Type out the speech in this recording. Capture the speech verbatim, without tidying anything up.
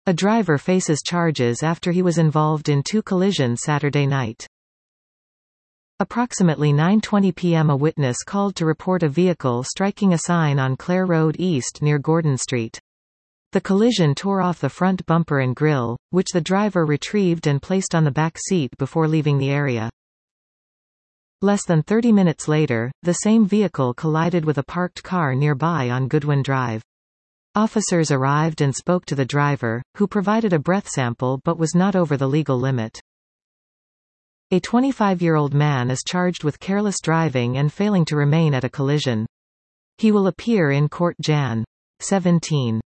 A driver faces charges after he was involved in two collisions Saturday night. Approximately nine twenty p m a witness called to report a vehicle striking a sign on Clare Road East near Gordon Street. The collision tore off the front bumper and grille, which the driver retrieved and placed on the back seat before leaving the area. Less than thirty minutes later, the same vehicle collided with a parked car nearby on Goodwin Drive. Officers arrived and spoke to the driver, who provided a breath sample but was not over the legal limit. A twenty-five-year-old man is charged with careless driving and failing to remain at a collision. He will appear in court January seventeenth.